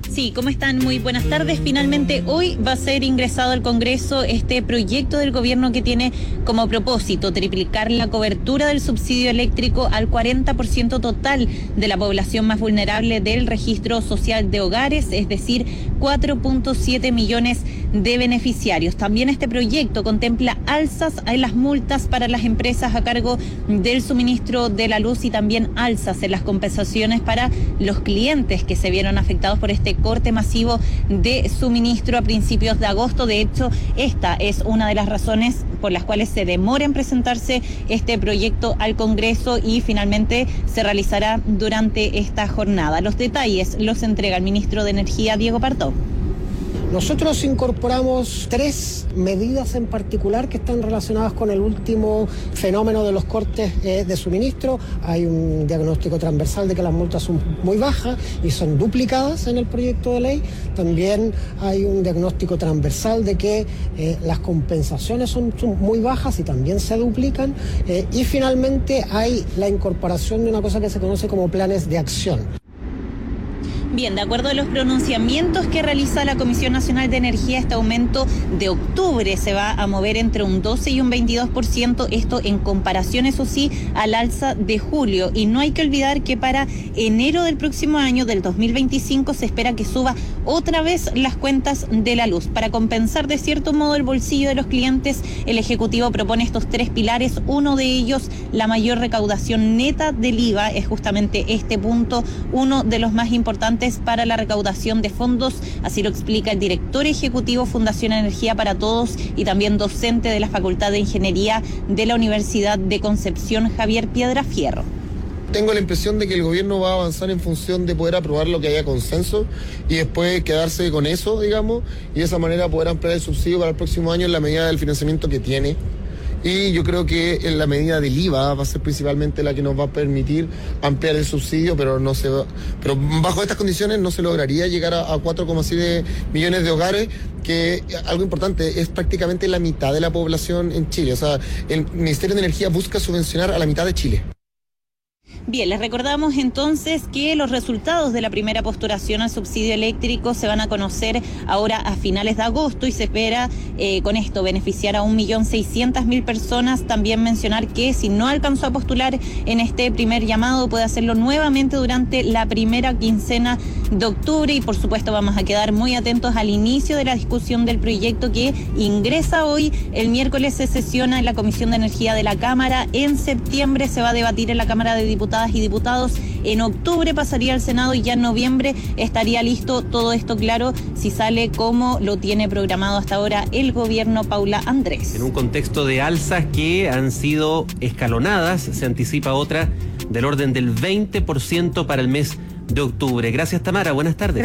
Sí, ¿cómo están? Muy buenas tardes. Finalmente hoy va a ser ingresado al Congreso este proyecto del gobierno que tiene como propósito triplicar la cobertura del subsidio eléctrico al 40% total de la población más vulnerable del registro social de hogares, es decir, 4.7 millones de beneficiarios. También este proyecto contempla alzas en las multas para las empresas a cargo del suministro de la luz y también alzas en las compensaciones para los clientes que se vieron afectados por este corte masivo de suministro a principios de agosto. De hecho, esta es una de las razones por las cuales se demora en presentarse este proyecto al Congreso y finalmente se realizará durante esta jornada. Los detalles los entrega el ministro de Energía, Diego Partó. Nosotros incorporamos 3 medidas en particular que están relacionadas con el último fenómeno de los cortes de suministro. Hay un diagnóstico transversal de que las multas son muy bajas y son duplicadas en el proyecto de ley. También hay un diagnóstico transversal de que las compensaciones son muy bajas y también se duplican. Y finalmente hay la incorporación de una cosa que se conoce como planes de acción. Bien, de acuerdo a los pronunciamientos que realiza la Comisión Nacional de Energía, este aumento de octubre se va a mover entre un 12 y un 22%, esto en comparación, eso sí, al alza de julio. Y no hay que olvidar que para enero del próximo año, del 2025, se espera que suba otra vez las cuentas de la luz. Para compensar de cierto modo el bolsillo de los clientes, el Ejecutivo propone estos 3 pilares. Uno de ellos, la mayor recaudación neta del IVA, es justamente este punto, uno de los más importantes para la recaudación de fondos, así lo explica el director ejecutivo Fundación Energía para Todos y también docente de la Facultad de Ingeniería de la Universidad de Concepción, Javier Piedrafierro. Tengo la impresión de que el gobierno va a avanzar en función de poder aprobar lo que haya consenso y después quedarse con eso, digamos, y de esa manera poder ampliar el subsidio para el próximo año en la medida del financiamiento que tiene. Y yo creo que en la medida del IVA va a ser principalmente la que nos va a permitir ampliar el subsidio, pero bajo estas condiciones no se lograría llegar a 4,7 millones de hogares, que algo importante, es prácticamente la mitad de la población en Chile. O sea, el Ministerio de Energía busca subvencionar a la mitad de Chile. Bien, les recordamos entonces que los resultados de la primera postulación al subsidio eléctrico se van a conocer ahora a finales de agosto y se espera con esto beneficiar a 1.600.000 personas. También mencionar que si no alcanzó a postular en este primer llamado puede hacerlo nuevamente durante la primera quincena de octubre y por supuesto vamos a quedar muy atentos al inicio de la discusión del proyecto que ingresa hoy. El miércoles se sesiona en la Comisión de Energía de la Cámara, en septiembre se va a debatir en la Cámara de Diputadas y Diputados, en octubre pasaría al Senado y ya en noviembre estaría listo todo esto, claro, si sale como lo tiene programado hasta ahora el gobierno Paula Andrés. En un contexto de alzas que han sido escalonadas, se anticipa otra del orden del 20% para el mes de octubre. Gracias, Tamara, buenas tardes.